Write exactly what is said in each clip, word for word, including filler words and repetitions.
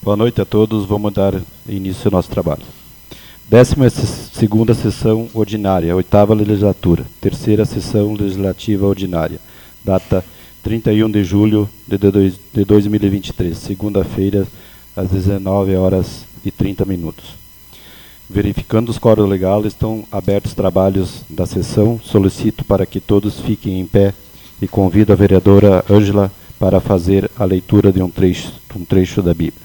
Boa noite a todos. Vamos dar início ao nosso trabalho. Décima segunda sessão ordinária, oitava legislatura, terceira sessão legislativa ordinária, data trinta e um de julho de dois mil e vinte e três, segunda-feira, às dezenove horas e trinta minutos. Verificando os quórum legal, estão abertos os trabalhos da sessão. Solicito para que todos fiquem em pé e convido a vereadora Ângela para fazer a leitura de um trecho, um trecho da Bíblia.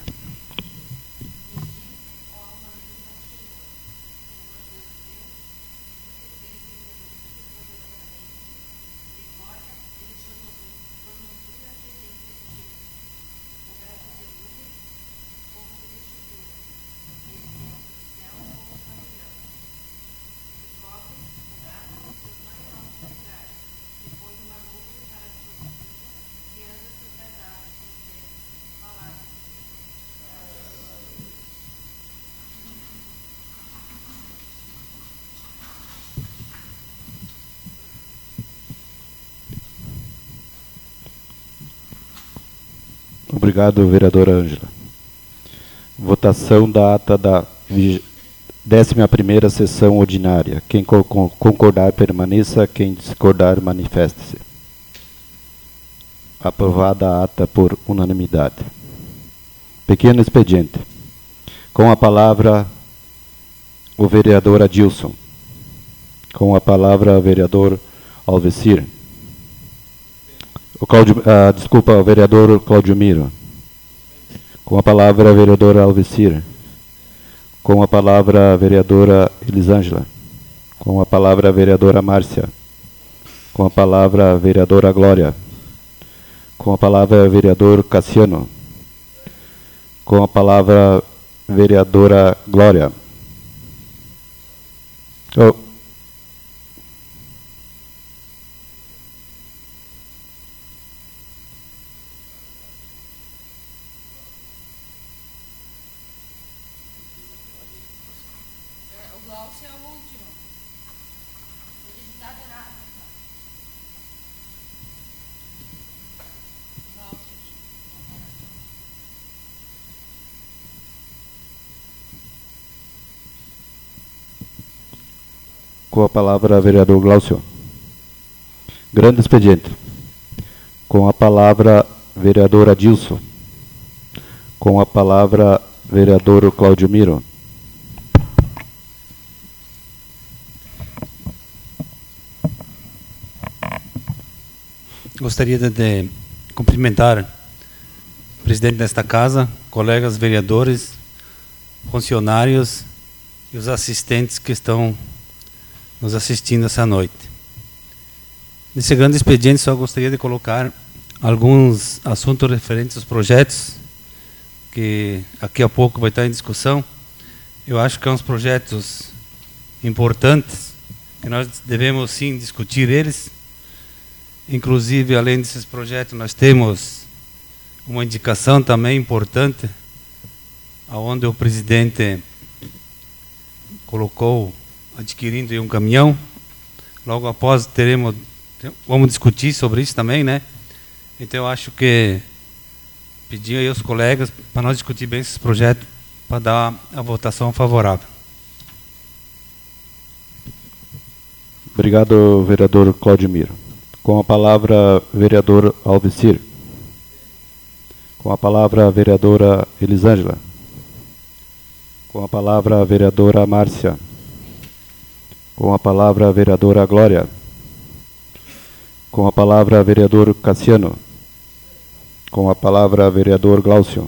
Obrigado, vereadora Ângela. Votação da ata da décima primeira sessão ordinária. Quem co concordar, permaneça. Quem discordar, manifeste-se. Aprovada a ata por unanimidade. Pequeno expediente. Com a palavra, o vereador Adilson. Com a palavra, o vereador Alvecir. O Claudio, ah, desculpa, o vereador Claudio Miro. Com a palavra, a vereadora Alvecir. Com a palavra, a vereadora Elisângela. Com a palavra, a vereadora Márcia. Com a palavra, a vereadora Glória. Com a palavra, o vereador Cassiano. Com a palavra, a vereadora Glória. Oh. Com a palavra, vereador Glaucio. Grande expediente. Com a palavra, vereador Adilson. Com a palavra, vereador Claudio Miro. Gostaria de, de cumprimentar o presidente desta casa, colegas vereadores, funcionários e os assistentes que estão nos assistindo essa noite. Nesse grande expediente, só gostaria de colocar alguns assuntos referentes aos projetos, que aqui a pouco vai estar em discussão. Eu acho que são uns projetos importantes, que nós devemos sim discutir eles. Inclusive, além desses projetos, nós temos uma indicação também importante, onde o presidente colocou adquirindo um caminhão. Logo após teremos, vamos discutir sobre isso também, né? Então eu acho que pedir aí aos colegas para nós discutir bem esses projetos, para dar a votação favorável. Obrigado, vereador Claudio Miro. Com a palavra, vereador Alvecir. Com a palavra, a vereadora Elisângela. Com a palavra, a vereadora Márcia. Com a palavra, a vereadora Glória. Com a palavra, vereador Cassiano. Com a palavra, vereador Glaucio.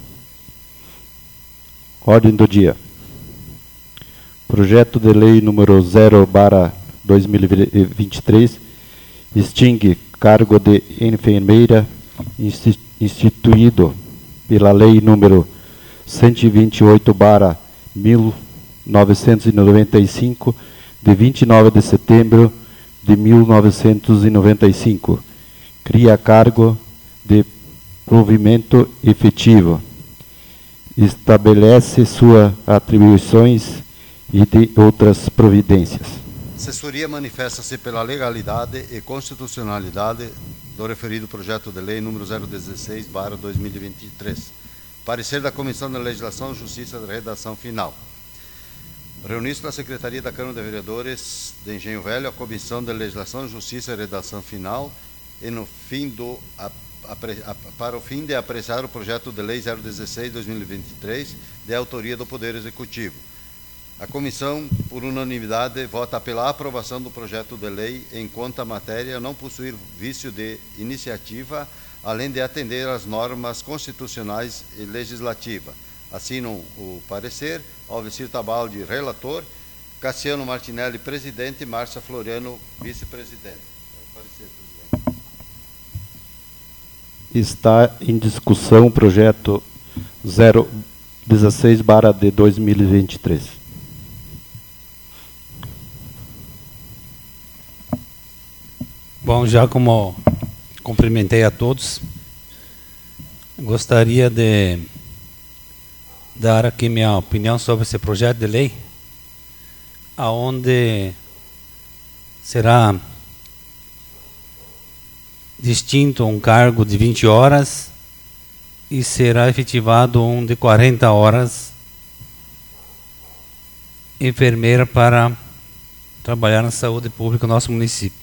Ordem do dia. Projeto de lei número zero barra dois mil e vinte e três extingue cargo de enfermeira instituído pela lei número cento e vinte e oito barra mil novecentos e noventa e cinco de vinte e nove de setembro de mil novecentos e noventa e cinco. Cria cargo de provimento efetivo. Estabelece suas atribuições e de outras providências. Assessoria manifesta-se pela legalidade e constitucionalidade do referido projeto de lei número zero dezesseis barra dois mil e vinte e três, Parecer da Comissão de Legislação e Justiça da redação final. Reuniu-se na Secretaria da Câmara de Vereadores de Engenho Velho a Comissão de Legislação, Justiça e Redação Final e no fim do, a, a, a, para o fim de apreciar o projeto de lei zero dezesseis barra dois mil e vinte e três de autoria do Poder Executivo. A comissão, por unanimidade, vota pela aprovação do projeto de lei, enquanto a matéria não possuir vício de iniciativa, além de atender às normas constitucionais e legislativas. Assinam o parecer Alvecir Tabaldi, relator, Cassiano Martinelli, presidente, e Márcia Floriano, vice-presidente. É o parecer, presidente. Está em discussão o projeto zero dezesseis barra de dois mil e vinte e três. Bom, já como cumprimentei a todos, gostaria de dar aqui minha opinião sobre esse projeto de lei, aonde será distinto um cargo de vinte horas e será efetivado um de quarenta horas, enfermeira para trabalhar na saúde pública no nosso município.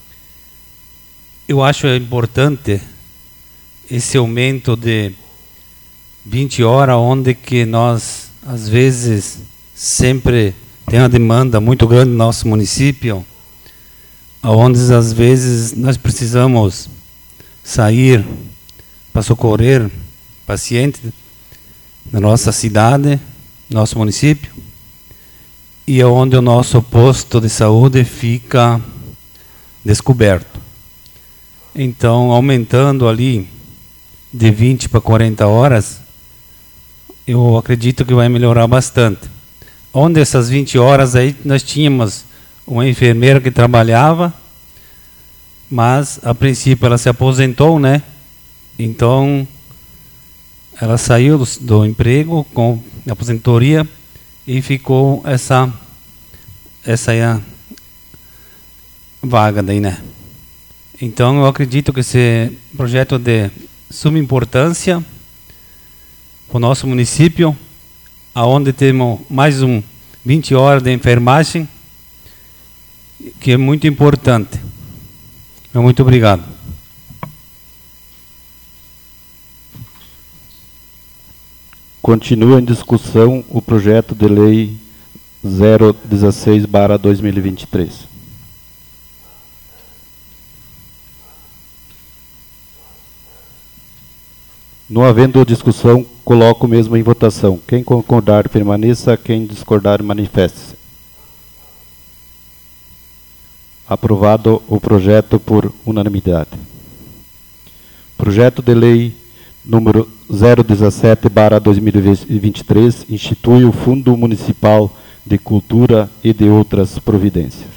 Eu acho importante esse aumento de vinte horas, onde que nós, às vezes, sempre tem uma demanda muito grande no nosso município, onde, às vezes, nós precisamos sair para socorrer pacientes na nossa cidade, nosso município, e é onde o nosso posto de saúde fica descoberto. Então, aumentando ali de vinte para quarenta horas, eu acredito que vai melhorar bastante. Onde essas vinte horas aí nós tínhamos uma enfermeira que trabalhava, mas a princípio ela se aposentou, né? Então ela saiu do, do emprego com aposentadoria e ficou essa essa aí a vaga daí, né? Então eu acredito que esse projeto é de suma importância para o nosso município, aonde temos mais um vinte horas de enfermagem, que é muito importante. Muito obrigado. Continua em discussão o projeto de lei zero dezesseis barra dois mil e vinte e três. Não havendo discussão, coloco o mesmo em votação. Quem concordar, permaneça. Quem discordar, manifeste-se. Aprovado o projeto por unanimidade. Projeto de lei número zero dezessete barra dois mil e vinte e três institui o Fundo Municipal de Cultura e de outras providências.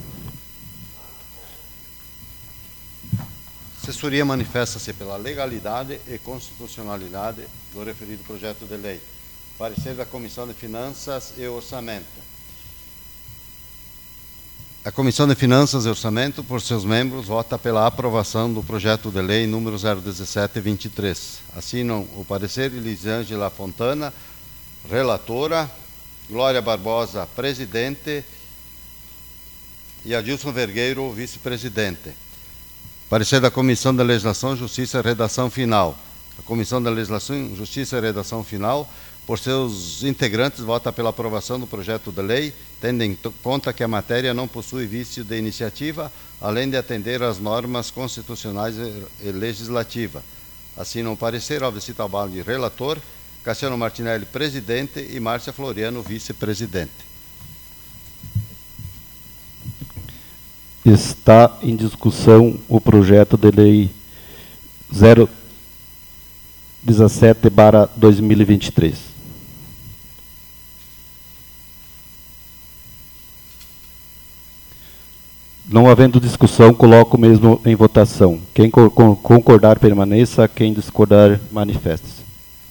A assessoria manifesta-se pela legalidade e constitucionalidade do referido projeto de lei. Parecer da Comissão de Finanças e Orçamento. A Comissão de Finanças e Orçamento, por seus membros, vota pela aprovação do projeto de lei número zero dezessete barra vinte e três. Assinam o parecer Elisângela Fontana, relatora, Glória Barbosa, presidente, e Adilson Vergueiro, vice-presidente. Parecer da Comissão de Legislação, Justiça e Redação Final. A Comissão de Legislação, Justiça e Redação Final, por seus integrantes, vota pela aprovação do projeto de lei, tendo em conta que a matéria não possui vício de iniciativa, além de atender às normas constitucionais e legislativas. Assinam o parecer Alvecir Tabaldi, relator, Cassiano Martinelli, presidente, e Márcia Floriano, vice-presidente. Está em discussão o projeto de lei zero dezessete barra dois mil e vinte e três. Não havendo discussão, coloco mesmo em votação. Quem concordar, permaneça. Quem discordar, manifeste-se.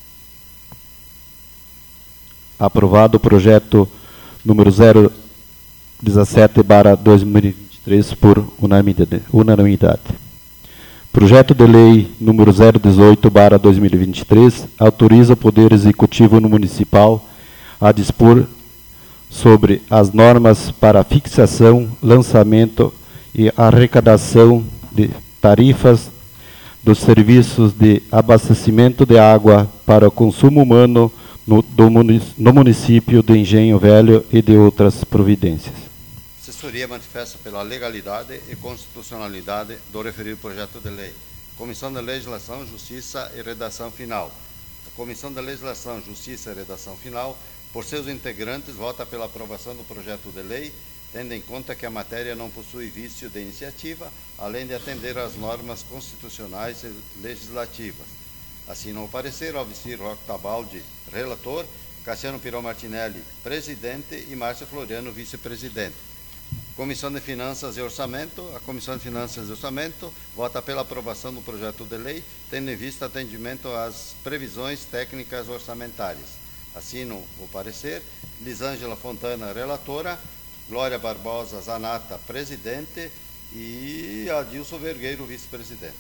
Aprovado o projeto número zero dezessete barra dois mil e vinte e três por unanimidade. Projeto de Lei número zero dezoito barra dois mil e vinte e três autoriza o Poder Executivo Municipal a dispor sobre as normas para fixação, lançamento e arrecadação de tarifas dos serviços de abastecimento de água para o consumo humano no, do, no município de Engenho Velho e de outras providências. Assessoria manifesta pela legalidade e constitucionalidade do referido projeto de lei. Comissão de Legislação, Justiça e Redação Final. A Comissão de Legislação, Justiça e Redação Final, por seus integrantes, vota pela aprovação do projeto de lei, tendo em conta que a matéria não possui vício de iniciativa, além de atender às normas constitucionais e legislativas. Assinam o parecer Alvicir Roque Tabaldi, relator, Cassiano Pirão Martinelli, presidente, e Márcio Floriano, vice-presidente. Comissão de Finanças e Orçamento. A Comissão de Finanças e Orçamento vota pela aprovação do projeto de lei, tendo em vista atendimento às previsões técnicas orçamentárias. Assinam o parecer Lisângela Fontana, relatora, Glória Barbosa Zanata, presidente, e Adilson Vergueiro, vice-presidente.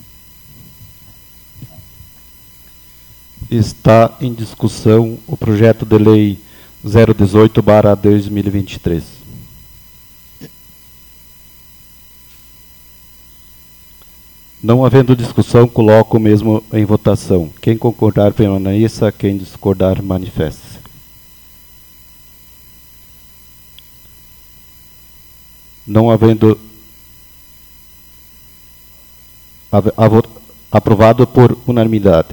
Está em discussão o projeto de lei zero dezoito barra dois mil e vinte e três. Não havendo discussão, coloco o mesmo em votação. Quem concordar, permaneça. Quem discordar, manifeste-se. Não havendo aprovado por unanimidade.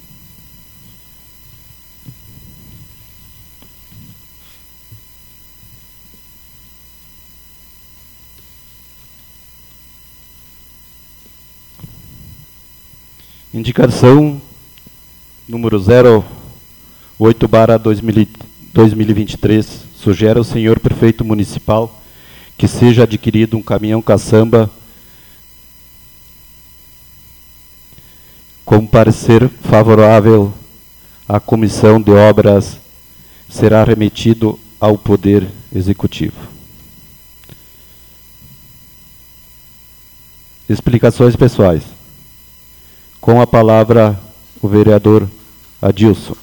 Indicação número zero oito barra dois mil e vinte e três sugere ao senhor prefeito municipal que seja adquirido um caminhão caçamba com parecer favorável à comissão de obras, será remetido ao Poder Executivo. Explicações pessoais. Com a palavra, o vereador Adilson.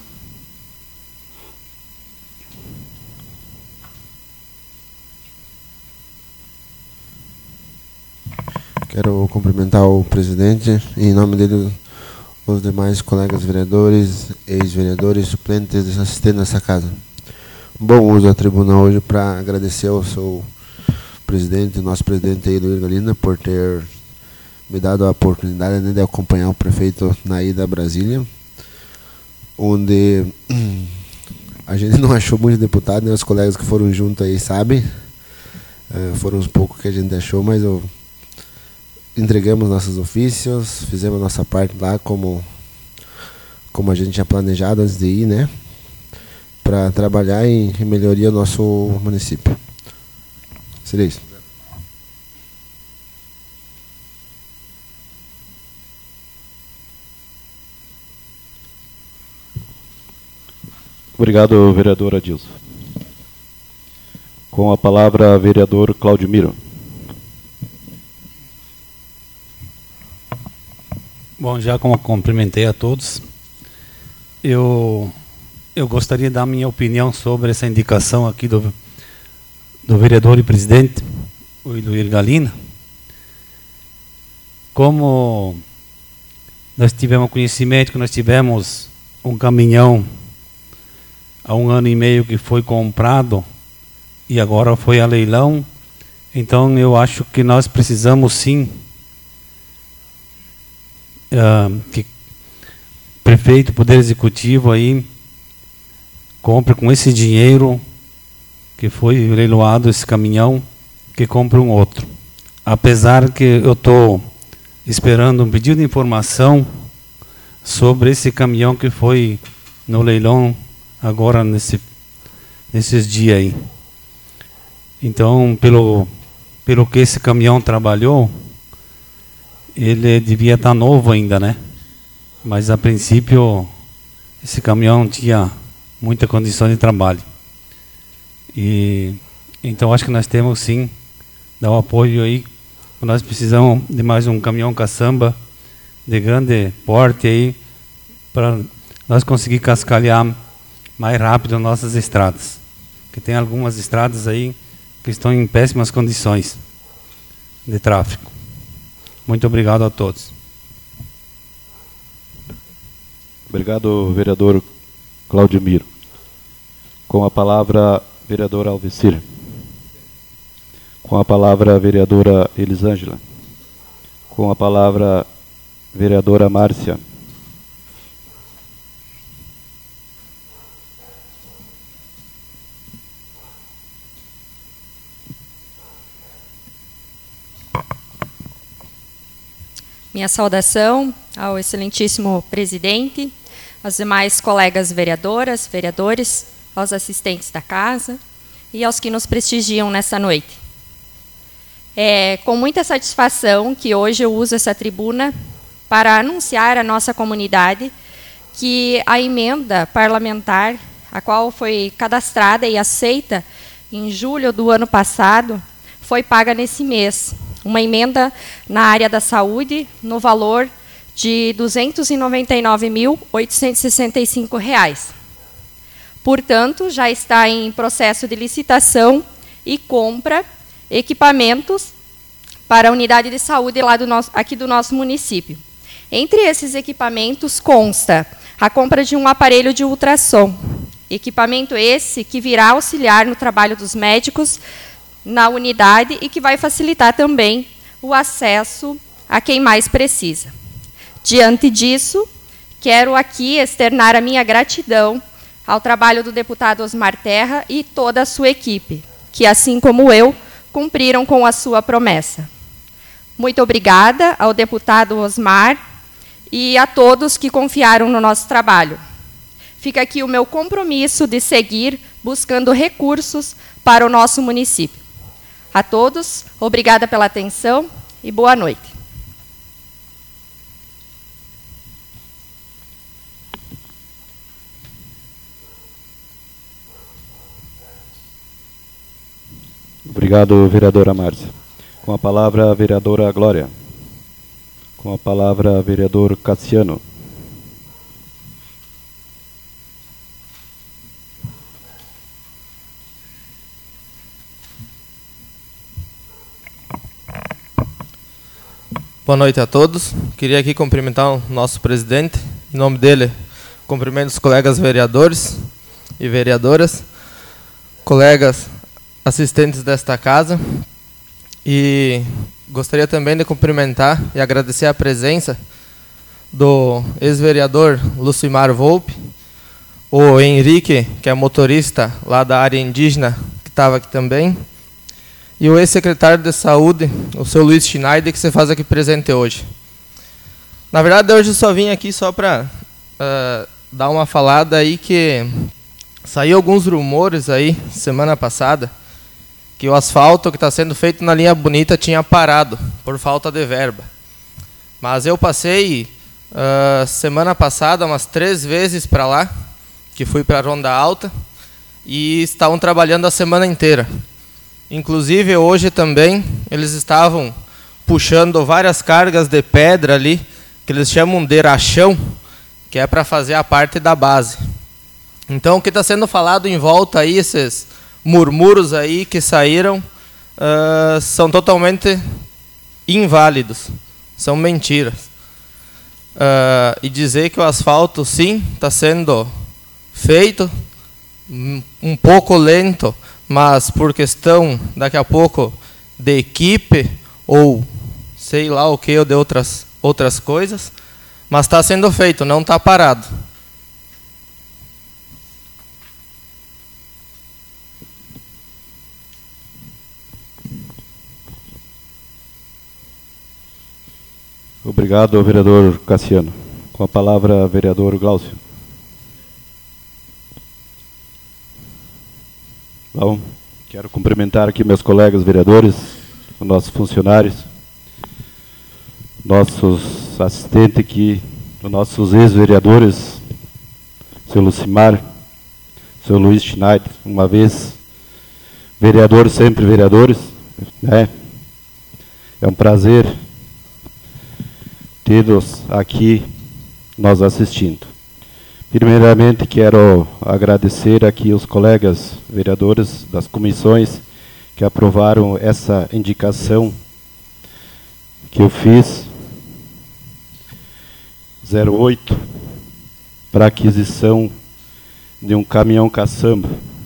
Quero cumprimentar o presidente e, em nome dele, os demais colegas vereadores, ex-vereadores, suplentes e assistentes dessa casa. Bom uso da tribuna hoje para agradecer ao seu presidente, nosso presidente aí, Luiz Galina, por ter me dado a oportunidade, né, de acompanhar o prefeito na ida a Brasília, onde a gente não achou muitos deputados, né, os colegas que foram juntos aí sabem, uh, foram uns poucos que a gente achou, mas eu, entregamos nossos ofícios, fizemos a nossa parte lá como, como a gente tinha planejado antes de ir, né, para trabalhar em, em melhoria do nosso município. Seria isso. Obrigado, vereador Adilson. Com a palavra, vereador Claudio Miro. Bom, já como cumprimentei a todos, eu, eu gostaria de dar minha opinião sobre essa indicação aqui do, do vereador e presidente, o Luiz Galina. Como nós tivemos conhecimento que nós tivemos um caminhão há um ano e meio que foi comprado e agora foi a leilão, então eu acho que nós precisamos sim uh, que o prefeito, Poder Executivo aí compre com esse dinheiro que foi leiloado esse caminhão, que compre um outro. Apesar que eu estou esperando um pedido de informação sobre esse caminhão que foi no leilão agora nesse, nesses dias aí. Então, pelo, pelo que esse caminhão trabalhou, ele devia estar novo ainda, né? Mas a princípio, esse caminhão tinha muita condição de trabalho. E então acho que nós temos sim dar o apoio aí. Nós precisamos de mais um caminhão caçamba de grande porte aí, para nós conseguir cascalhar mais rápido nossas estradas. Porque tem algumas estradas aí que estão em péssimas condições de tráfego. Muito obrigado a todos. Obrigado, vereador Cláudio Miro. Com a palavra, vereadora Alvecir. Com a palavra, vereadora Elisângela. Com a palavra, vereadora Márcia. Minha saudação ao excelentíssimo presidente, aos demais colegas vereadoras, vereadores, aos assistentes da casa e aos que nos prestigiam nessa noite. É com muita satisfação que hoje eu uso essa tribuna para anunciar à nossa comunidade que a emenda parlamentar, a qual foi cadastrada e aceita em julho do ano passado, foi paga nesse mês. Uma emenda na área da saúde, no valor de duzentos e noventa e nove mil, oitocentos e sessenta e cinco reais. Portanto, já está em processo de licitação e compra equipamentos para a unidade de saúde lá do nosso, aqui do nosso município. Entre esses equipamentos consta a compra de um aparelho de ultrassom. Equipamento esse que virá auxiliar no trabalho dos médicos na unidade e que vai facilitar também o acesso a quem mais precisa. Diante disso, quero aqui externar a minha gratidão ao trabalho do deputado Osmar Terra e toda a sua equipe, que, assim como eu, cumpriram com a sua promessa. Muito obrigada ao deputado Osmar e a todos que confiaram no nosso trabalho. Fica aqui o meu compromisso de seguir buscando recursos para o nosso município. A todos, obrigada pela atenção e boa noite. Obrigado, vereadora Márcia. Com a palavra, a vereadora Glória. Com a palavra, vereador Cassiano. Boa noite a todos. Queria aqui cumprimentar o nosso presidente. Em nome dele, cumprimento os colegas vereadores e vereadoras, colegas assistentes desta casa. E gostaria também de cumprimentar e agradecer a presença do ex-vereador Lucimar Volpe, o Henrique, que é motorista lá da área indígena, que estava aqui também, e o ex-secretário de Saúde, o seu Luiz Schneider, que se faz aqui presente hoje. Na verdade, hoje eu só vim aqui só para uh, dar uma falada aí que saiu alguns rumores aí, semana passada, que o asfalto que está sendo feito na linha Bonita tinha parado, por falta de verba. Mas eu passei, uh, semana passada, umas três vezes para lá, que fui para a Ronda Alta, e estavam trabalhando a semana inteira. Inclusive, hoje também, eles estavam puxando várias cargas de pedra ali, que eles chamam de rachão, que é para fazer a parte da base. Então, o que está sendo falado em volta aí, esses murmúrios aí que saíram, uh, são totalmente inválidos, são mentiras. Uh, e dizer que o asfalto, sim, está sendo feito, um pouco lento, mas por questão, daqui a pouco, de equipe, ou sei lá o que, ou de outras, outras coisas, mas está sendo feito, não está parado. Obrigado, vereador Cassiano. Com a palavra, vereador Glaucio. Bom, quero cumprimentar aqui meus colegas vereadores, os nossos funcionários, nossos assistentes aqui, os nossos ex-vereadores, seu Lucimar, seu Luiz Schneider, uma vez vereador, sempre vereadores, né? É um prazer tê-los aqui nos assistindo. Primeiramente, quero agradecer aqui os colegas vereadores das comissões que aprovaram essa indicação que eu fiz, zero oito, para aquisição de um caminhão caçamba,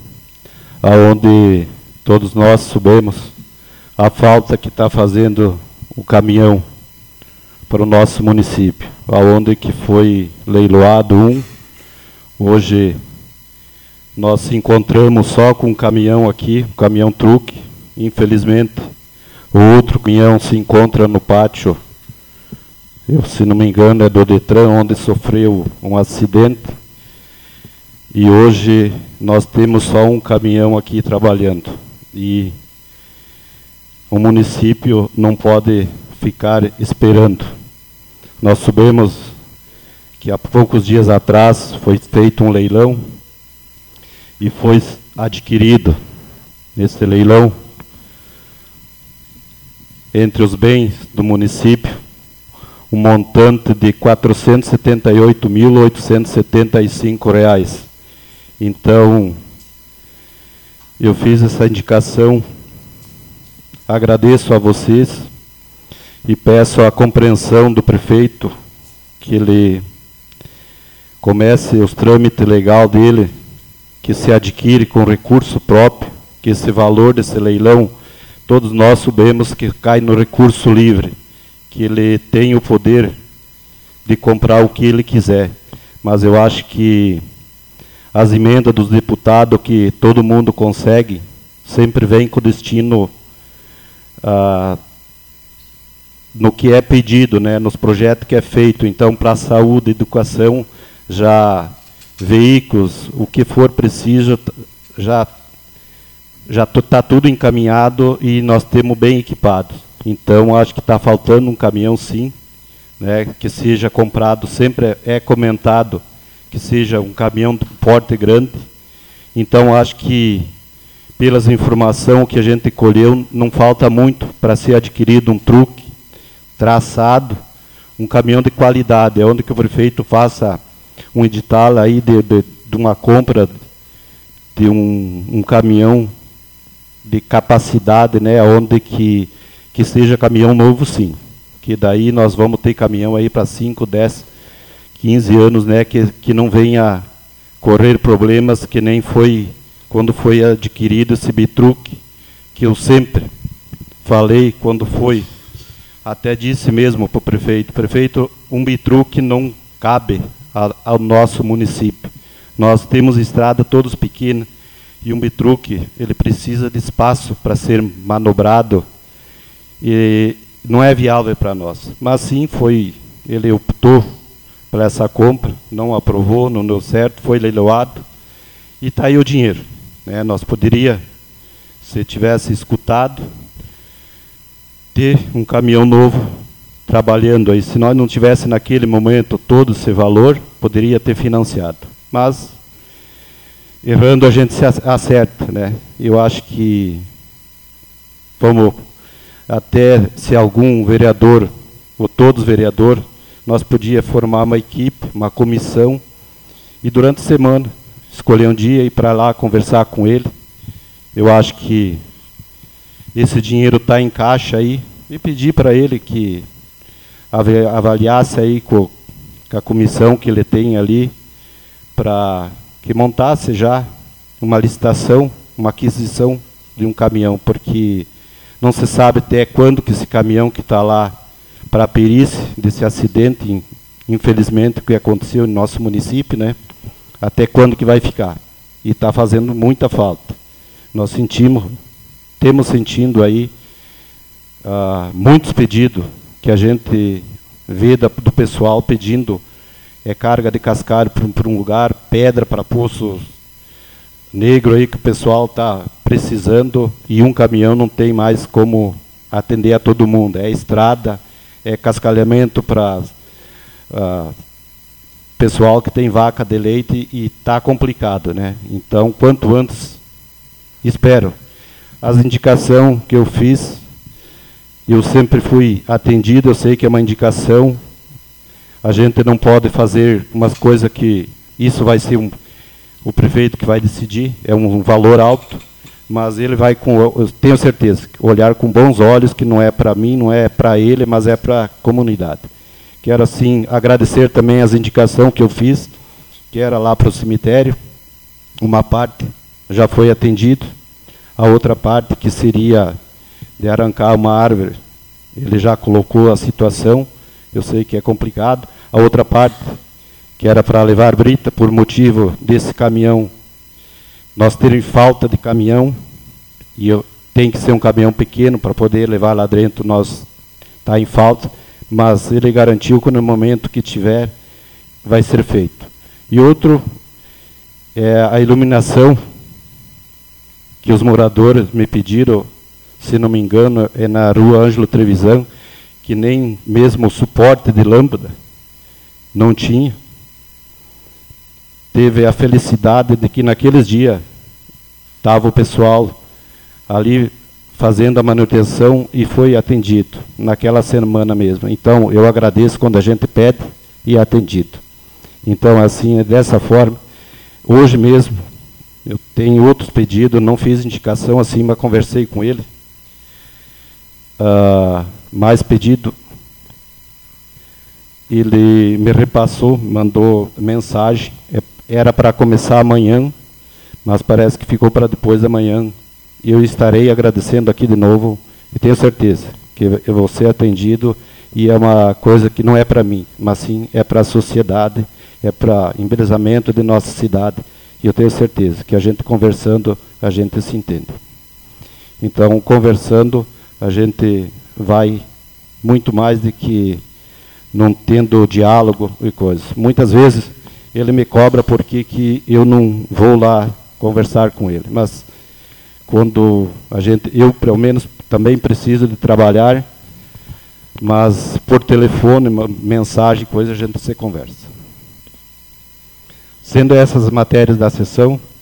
aonde todos nós sabemos a falta que está fazendo o caminhão para o nosso município, aonde que foi leiloado um. Hoje nós se encontramos só com um caminhão aqui, um caminhão truque. Infelizmente, o outro caminhão se encontra no pátio, eu, se não me engano, é do Detran, onde sofreu um acidente. E hoje nós temos só um caminhão aqui trabalhando. E o município não pode ficar esperando. Nós sabemos que há poucos dias atrás foi feito um leilão e foi adquirido nesse leilão, entre os bens do município, um montante de quatrocentos e setenta e oito mil oitocentos e setenta e cinco reais. Então, eu fiz essa indicação, agradeço a vocês e peço a compreensão do prefeito, que ele comece os trâmites legais dele, que se adquire com recurso próprio, que esse valor desse leilão, todos nós sabemos que cai no recurso livre, que ele tem o poder de comprar o que ele quiser. Mas eu acho que as emendas dos deputados, que todo mundo consegue, sempre vem com destino ah, no que é pedido, né, nos projetos que é feito. Então, para a saúde, educação, já veículos, o que for preciso, já já está tudo encaminhado e nós temos bem equipados. Então, acho que está faltando um caminhão, sim, né, que seja comprado, sempre é, é comentado que seja um caminhão de porte grande. Então, acho que, pelas informações que a gente colheu, não falta muito para ser adquirido um truque traçado, um caminhão de qualidade, é onde que o prefeito faça um edital aí de, de, de uma compra de um, um caminhão de capacidade, né, onde que, que seja caminhão novo, sim. Que daí nós vamos ter caminhão aí para cinco, dez, quinze anos, né, que, que não venha correr problemas que nem foi quando foi adquirido esse bitruque, que eu sempre falei quando foi, até disse mesmo para o prefeito, prefeito, um bitruque não cabe a, ao nosso município. Nós temos estrada todos pequenas, e um bitruque, ele precisa de espaço para ser manobrado, e não é viável para nós. Mas sim, foi, ele optou para essa compra, não aprovou, não deu certo, foi leiloado, e está aí o dinheiro. Né? Nós poderia, se tivesse escutado, ter um caminhão novo trabalhando aí. Se nós não tivesse naquele momento todo esse valor, poderia ter financiado. Mas, errando, a gente se acerta, né? Eu acho que, vamos, até se algum vereador, ou todos os vereadores, nós podíamos formar uma equipe, uma comissão, e durante a semana, escolher um dia e ir para lá conversar com ele. Eu acho que esse dinheiro está em caixa aí, e pedir para ele que avaliasse aí com, com a comissão que ele tem ali, para que montasse já uma licitação, uma aquisição de um caminhão, porque não se sabe até quando que esse caminhão que está lá para a perícia desse acidente, infelizmente, que aconteceu no nosso município, né? Até quando que vai ficar. E está fazendo muita falta. Nós sentimos, temos sentindo aí uh, muitos pedidos que a gente vê da, do pessoal pedindo é carga de cascalho para um lugar, pedra para poço negro aí que o pessoal está precisando, e um caminhão não tem mais como atender a todo mundo. É estrada, é cascalhamento para uh, pessoal que tem vaca de leite, e está complicado, né? Então, quanto antes, espero. As indicações que eu fiz, eu sempre fui atendido, eu sei que é uma indicação A gente não pode fazer umas coisas que isso vai ser um, o prefeito que vai decidir, é um, um valor alto, mas ele vai, com, eu tenho certeza, olhar com bons olhos, que não é para mim, não é para ele, mas é para a comunidade. Quero, assim, agradecer também as indicações que eu fiz, que era lá para o cemitério. Uma parte já foi atendido, a outra parte, que seria de arrancar uma árvore, ele já colocou a situação, eu sei que é complicado. A outra parte, que era para levar brita, por motivo desse caminhão, nós termos falta de caminhão, e eu, tem que ser um caminhão pequeno para poder levar lá dentro, nós está em falta, mas ele garantiu que no momento que tiver, vai ser feito. E outro, é a iluminação, que os moradores me pediram, se não me engano, é na rua Ângelo Trevisan, que nem mesmo o suporte de lâmpada não tinha. Teve a felicidade de que naqueles dias estava o pessoal ali fazendo a manutenção e foi atendido, naquela semana mesmo. Então, eu agradeço quando a gente pede e é atendido. Então, assim, é dessa forma. Hoje mesmo, eu tenho outros pedidos, não fiz indicação assim, mas conversei com ele. Uh, mais pedido, ele me repassou, mandou mensagem, era para começar amanhã, mas parece que ficou para depois da manhã. E eu estarei agradecendo aqui de novo, e tenho certeza que eu vou ser atendido, e é uma coisa que não é para mim, mas sim é para a sociedade, é para embelezamento de nossa cidade, e eu tenho certeza que a gente conversando, a gente se entende. Então, conversando, a gente vai muito mais do que não tendo diálogo e coisas. Muitas vezes ele me cobra porque que eu não vou lá conversar com ele, mas quando a gente, eu pelo menos também preciso de trabalhar, mas por telefone, mensagem, coisa, a gente se conversa. Sendo essas matérias da sessão,